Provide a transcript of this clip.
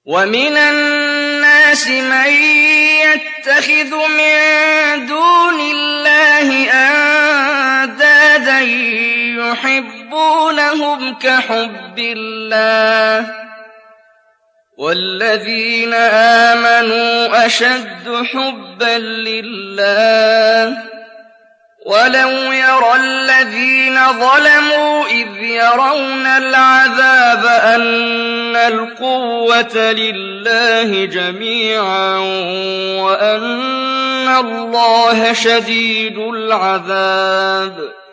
وَمِنَ النَّاسِ مَن يَتَّخِذُ مِن دُونِ اللَّهِ أَندَادًا يُحِبُّونَهُمْ كَحُبِّ اللَّهِ ۖ وَالَّذِينَ آمَنُوا أَشَدُّ حُبًّا لِّلَّهِ ۗ وَلَوْ يَرَى الَّذِينَ ظَلَمُوا إِذْ يَرَوْنَ الْعَذَابَ أَنَّ الْقُوَّةَ لِلَّهِ جَمِيعًا وَأَنَّ اللَّهَ شَدِيدُ الْعَذَابِ